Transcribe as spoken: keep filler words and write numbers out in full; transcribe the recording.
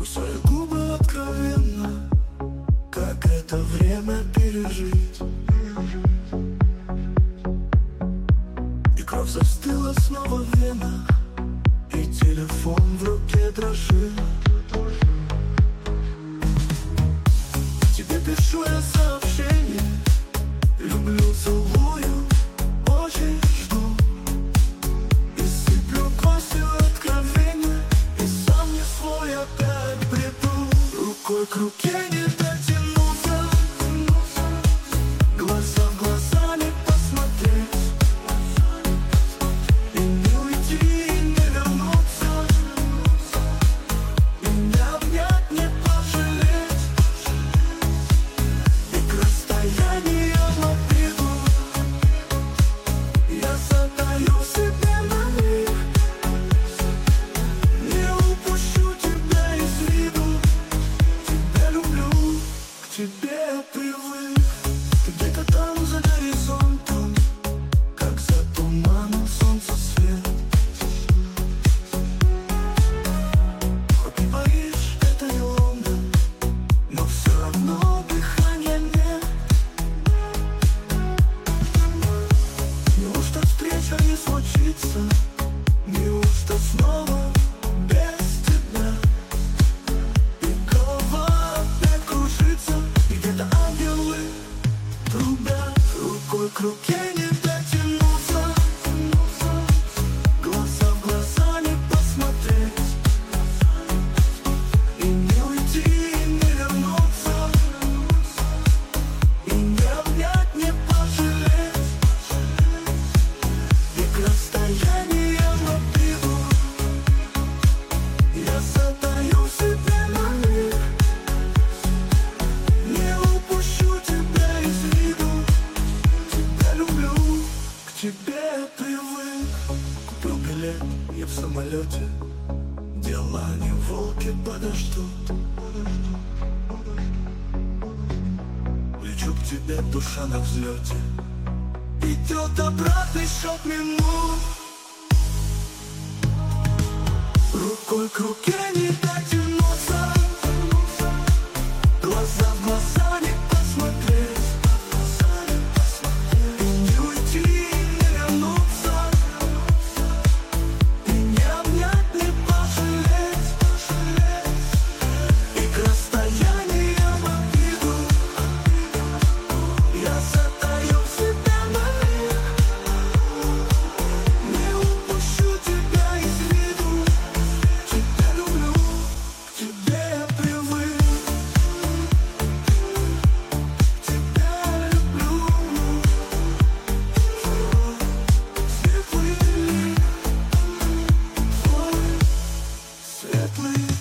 Кусая губы откровенно, как это время пережить. И кровь застыла снова в венах, и телефон в руке дрожит. Тебе пишу я сообщение: люблю, целую, очень жду. И сыплю костью откровения, и сам не свой опять бреду. Рукой к руке не дотянуться, глаза в глаза не посмотреть, и не уйти, и не вернуться, и не обнять, не пожалеть. И к расстояниям обиду я задаю себе на миг: не упущу тебя из виду. Тебя люблю, к тебе я привык. Ты где-то там за горизонтом, как за туманом солнца свет. Хоть не Париж, это не Лондон, но все равно дыхания нет. Неужто встреча не случится? Неужто снова без тебя? И голова опять кружится, и где-то ангелы трубят. Рукой к руке не дотянуться, глаза в глаза не посмотреть, и не уйти, и не вернуться, и не обнять, не пожалеть. И к расстояниям обиду я задаю себе на миг: не упущу тебя из виду. Тебя люблю, к тебе я привык. Купил билет, я в самолете, дела не волки подождут. Лечу к тебе, душа на взлете, идет обратный счет минут. Рукой к руке не дотянуться, глаза в глаза не посмотреть, и не уйти, и не вернуться, и не обнять, не пожалеть. И к расстояниям обиду я задаю себе на миг: не упущу тебя из виду. Тебя люблю, к тебе я привык. Тебя люблю. Светлый, твой светлый.